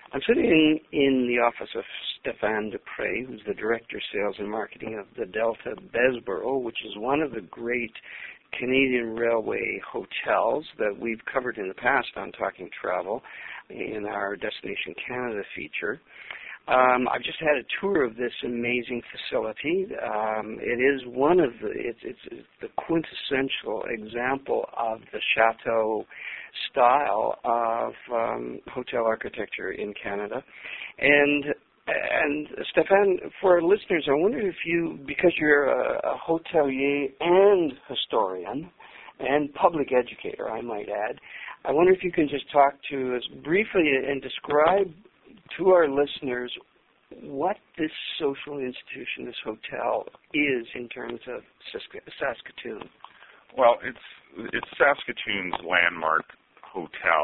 I'm sitting in the office of Stéphane Dupré, who's the Director of Sales and Marketing of the Delta Bessborough, which is one of the great Canadian Railway hotels that we've covered in the past on Talking Travel in our Destination Canada feature. I've just had a tour of this amazing facility. It is one of it's the quintessential example of the chateau style of hotel architecture in Canada. And Stéphane, for our listeners, I wonder if you, because you're a hotelier and historian and public educator, I might add, I wonder if you can just talk to us briefly and describe to our listeners what this social institution, this hotel, is in terms of Saskatoon. Well, it's Saskatoon's landmark hotel.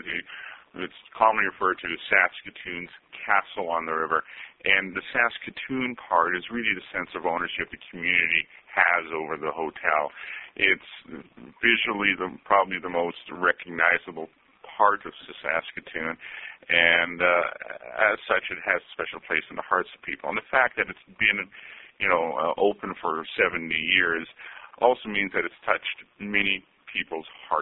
It's commonly referred to as Saskatoon's Castle on the River, and the Saskatoon part is really the sense of ownership the community has over the hotel. It's visually probably the most recognizable part of Saskatoon, and as such, it has a special place in the hearts of people. And the fact that it's been, open for 70 years also means that it's touched many people's heart.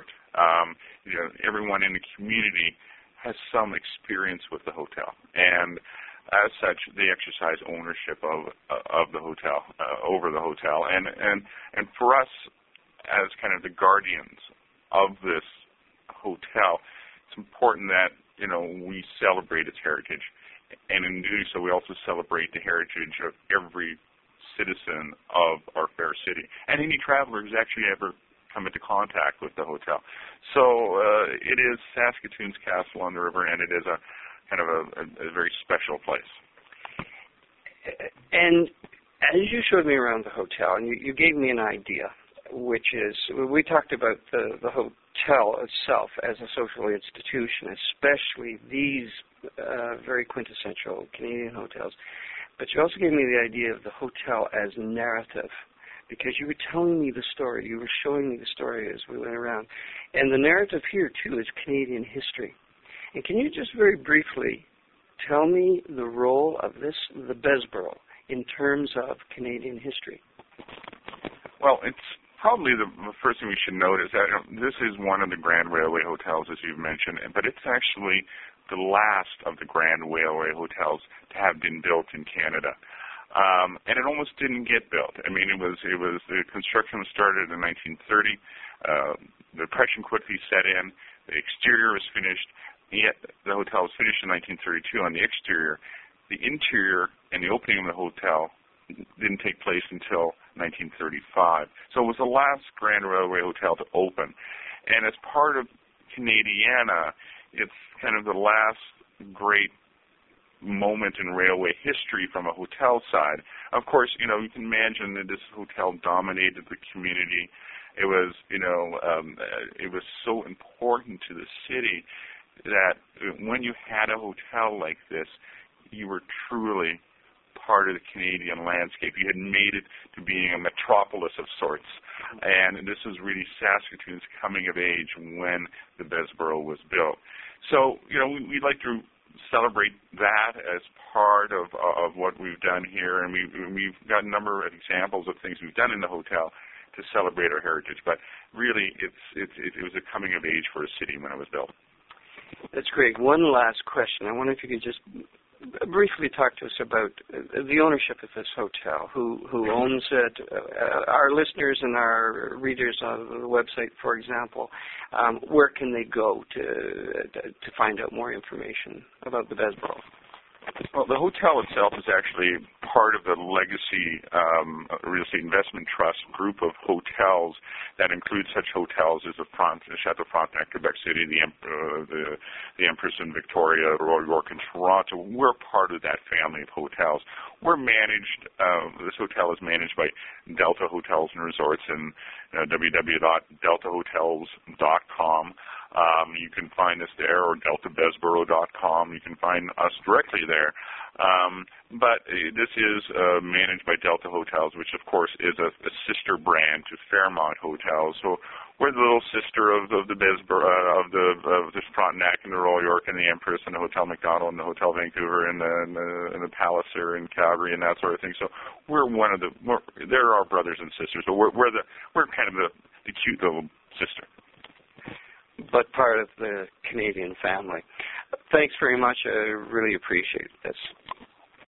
Everyone in the community has some experience with the hotel, and as such, they exercise ownership of the hotel, over the hotel, and for us, as kind of the guardians of this hotel, it's important that we celebrate its heritage, and in doing so, we also celebrate the heritage of every citizen of our fair city, and any traveler who's actually ever come into contact with the hotel. So it is Saskatoon's Castle on the River, and it is a kind of a very special place. And as you showed me around the hotel, and you gave me an idea, which is, we talked about the hotel itself as a social institution, especially these very quintessential Canadian hotels. But you also gave me the idea of the hotel as narrative, because you were telling me the story, you were showing me the story as we went around. And the narrative here, too, is Canadian history. And can you just very briefly tell me the role of the Bessborough in terms of Canadian history? Well, it's probably the first thing we should note is that this is one of the Grand Railway hotels, as you've mentioned, but it's actually the last of the Grand Railway hotels to have been built in Canada. And it almost didn't get built. I mean, it was the construction was started in 1930. The Depression quickly set in. The exterior was finished. Yet the hotel was finished in 1932 on the exterior. The interior and the opening of the hotel didn't take place until 1935. So it was the last Grand Railway hotel to open. And as part of Canadiana, it's kind of the last great moment in railway history from a hotel side. Of course, you can imagine that this hotel dominated the community. It was, it was so important to the city that when you had a hotel like this, you were truly part of the Canadian landscape. You had made it to being a metropolis of sorts. And this was really Saskatoon's coming of age when the Bessborough was built. So, we'd like to celebrate that as part of what we've done here, and we've got a number of examples of things we've done in the hotel to celebrate our heritage. But really, it was a coming of age for a city when it was built. That's great. One last question. I wonder if you could just briefly talk to us about the ownership of this hotel, who owns it, our listeners and our readers on the website, for example, where can they go to find out more information about the Bessborough? Well, the hotel itself is actually part of the Legacy Real Estate Investment Trust group of hotels that includes such hotels as the Chateau Frontenac, Quebec City, the Empress in Victoria, Royal York in Toronto. We're part of that family of hotels. We're managed, this hotel is managed by Delta Hotels and Resorts and www.deltahotels.com. You can find us there, or deltabessborough.com. You can find us directly there. But this is managed by Delta Hotels, which, of course, is a sister brand to Fairmont Hotels. So we're the little sister of the of the Frontenac and the Royal York and the Empress and the Hotel Macdonald and the Hotel Vancouver and the Palliser in Calgary and that sort of thing. So we're they're our brothers and sisters. So we're kind of the cute little sister. But part of the Canadian family. Thanks very much. I really appreciate this.